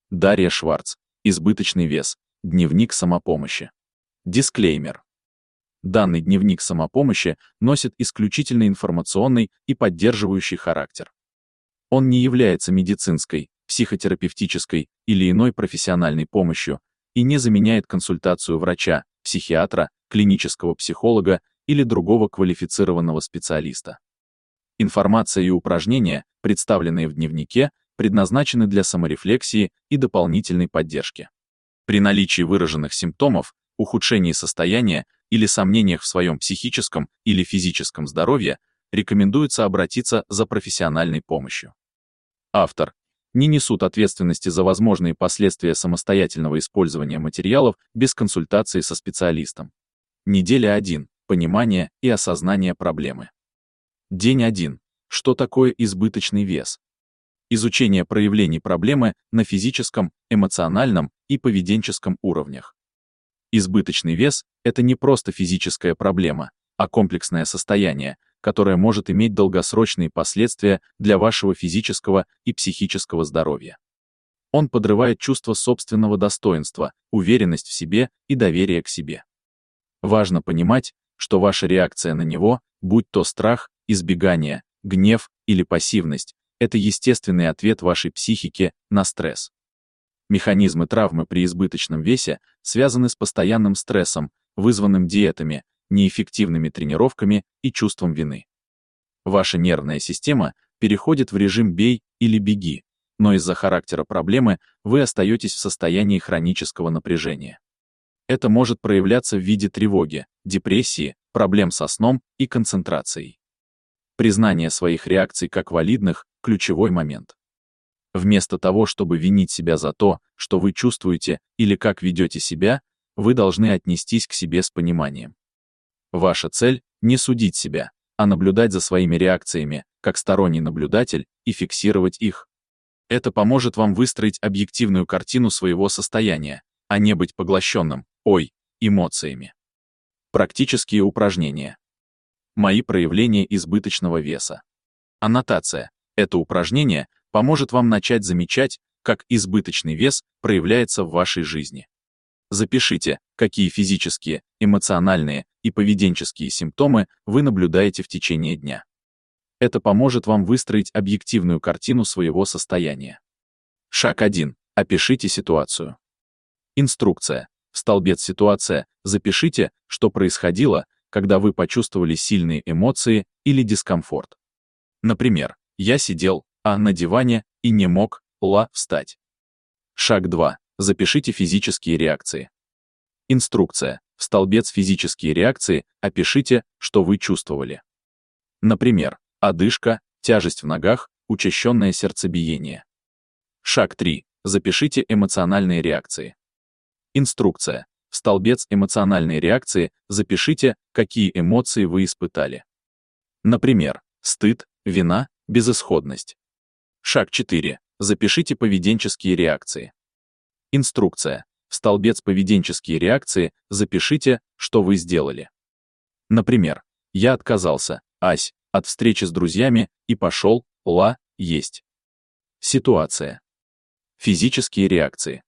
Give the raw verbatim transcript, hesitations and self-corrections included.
Дарья Шварц. Избыточный вес. Дневник самопомощи. Дисклеймер. Данный дневник самопомощи носит исключительно информационный и поддерживающий характер. Он не является медицинской, психотерапевтической или иной профессиональной помощью и не заменяет консультацию врача, психиатра, клинического психолога или другого квалифицированного специалиста. Информация и упражнения, представленные в дневнике, предназначены для саморефлексии и дополнительной поддержки. При наличии выраженных симптомов, ухудшении состояния или сомнениях в своем психическом или физическом здоровье, рекомендуется обратиться за профессиональной помощью. Автор не несут ответственности за возможные последствия самостоятельного использования материалов без консультации со специалистом. Неделя один. Понимание и осознание проблемы. День один. Что такое избыточный вес? Изучение проявлений проблемы на физическом, эмоциональном и поведенческом уровнях. Избыточный вес – это не просто физическая проблема, а комплексное состояние, которое может иметь долгосрочные последствия для вашего физического и психического здоровья. Он подрывает чувство собственного достоинства, уверенность в себе и доверие к себе. Важно понимать, что ваша реакция на него, будь то страх, избегание, гнев или пассивность, это естественный ответ вашей психики на стресс. Механизмы травмы при избыточном весе связаны с постоянным стрессом, вызванным диетами, неэффективными тренировками и чувством вины. Ваша нервная система переходит в режим «бей» или «беги», но из-за характера проблемы вы остаетесь в состоянии хронического напряжения. Это может проявляться в виде тревоги, депрессии, проблем со сном и концентрацией. Признание своих реакций как валидных – ключевой момент. Вместо того, чтобы винить себя за то, что вы чувствуете или как ведете себя, вы должны отнестись к себе с пониманием. Ваша цель – не судить себя, а наблюдать за своими реакциями, как сторонний наблюдатель, и фиксировать их. Это поможет вам выстроить объективную картину своего состояния, а не быть поглощенным, ой, эмоциями. Практические упражнения. Мои проявления избыточного веса. Аннотация. Это упражнение поможет вам начать замечать, как избыточный вес проявляется в вашей жизни. Запишите, какие физические, эмоциональные и поведенческие симптомы вы наблюдаете в течение дня. Это поможет вам выстроить объективную картину своего состояния. Шаг один. Опишите ситуацию. Инструкция. В столбец «Ситуация» запишите, что происходило, когда вы почувствовали сильные эмоции или дискомфорт. Например, я сидел, а на диване и не мог, ла, встать. Шаг два. Запишите физические реакции. Инструкция. В столбец «Физические реакции» опишите, что вы чувствовали. Например, одышка, тяжесть в ногах, учащенное сердцебиение. Шаг три. Запишите эмоциональные реакции. Инструкция. В столбец «Эмоциональные реакции» запишите, какие эмоции вы испытали. Например, стыд, вина, безысходность. Шаг четыре. Запишите поведенческие реакции. Инструкция. В столбец «Поведенческие реакции» запишите, что вы сделали. Например, я отказался, ась, от встречи с друзьями и пошел, ла, есть. Ситуация. Физические реакции.